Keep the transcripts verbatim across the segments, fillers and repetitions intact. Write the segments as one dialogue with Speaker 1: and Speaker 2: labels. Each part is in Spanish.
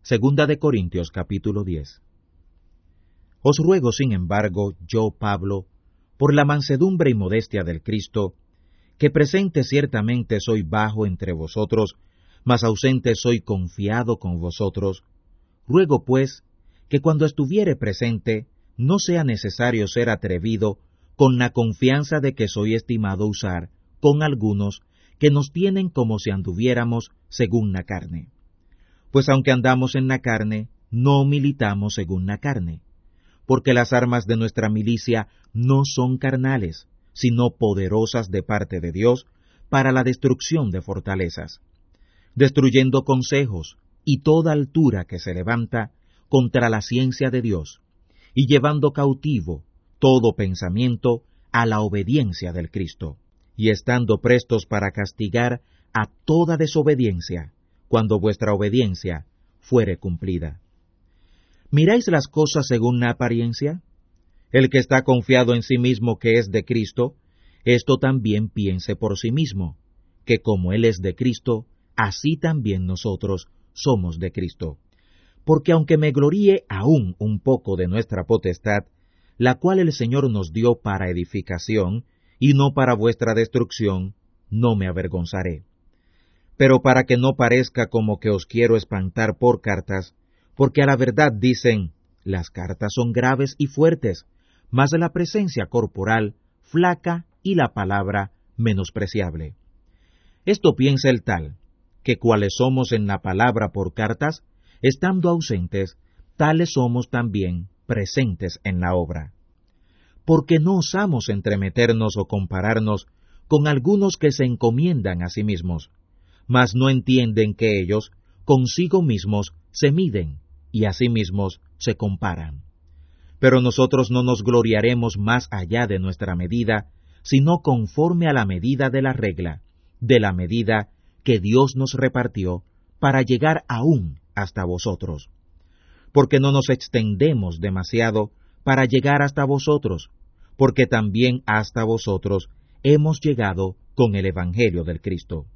Speaker 1: Segunda de Corintios capítulo diez. Os ruego, sin embargo, yo, Pablo, por la mansedumbre y modestia del Cristo, que presente ciertamente soy bajo entre vosotros, mas ausente soy confiado con vosotros. Ruego, pues, que cuando estuviere presente, no sea necesario ser atrevido con la confianza de que soy estimado usar con algunos que nos tienen como si anduviéramos según la carne. Pues aunque andamos en la carne, no militamos según la carne, porque las armas de nuestra milicia no son carnales, sino poderosas de parte de Dios para la destrucción de fortalezas, destruyendo consejos y toda altura que se levanta contra la ciencia de Dios, y llevando cautivo todo pensamiento a la obediencia del Cristo, y estando prestos para castigar a toda desobediencia, cuando vuestra obediencia fuere cumplida. ¿Miráis las cosas según la apariencia? El que está confiado en sí mismo que es de Cristo, esto también piense por sí mismo, que como Él es de Cristo, así también nosotros somos de Cristo. Porque aunque me gloríe aún un poco de nuestra potestad, la cual el Señor nos dio para edificación, y no para vuestra destrucción, no me avergonzaré. Pero para que no parezca como que os quiero espantar por cartas, porque a la verdad dicen, las cartas son graves y fuertes, mas la presencia corporal flaca y la palabra menospreciable. Esto piensa el tal, que cuales somos en la palabra por cartas, estando ausentes, tales somos también presentes en la obra. Porque no osamos entremeternos o compararnos con algunos que se encomiendan a sí mismos, mas no entienden que ellos consigo mismos se miden y a sí mismos se comparan. Pero nosotros no nos gloriaremos más allá de nuestra medida, sino conforme a la medida de la regla, de la medida que Dios nos repartió para llegar aún hasta vosotros. Porque no nos extendemos demasiado para llegar hasta vosotros, porque también hasta vosotros hemos llegado con el Evangelio del Cristo.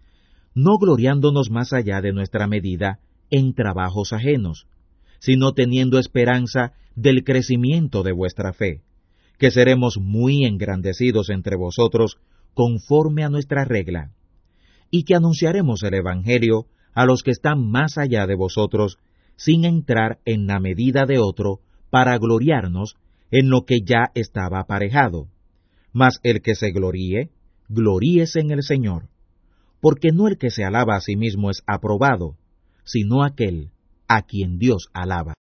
Speaker 1: No gloriándonos más allá de nuestra medida en trabajos ajenos, sino teniendo esperanza del crecimiento de vuestra fe, que seremos muy engrandecidos entre vosotros conforme a nuestra regla, y que anunciaremos el Evangelio a los que están más allá de vosotros, sin entrar en la medida de otro, para gloriarnos en lo que ya estaba aparejado. Mas el que se gloríe, gloríese en el Señor, porque no el que se alaba a sí mismo es aprobado, sino aquel a quien Dios alaba.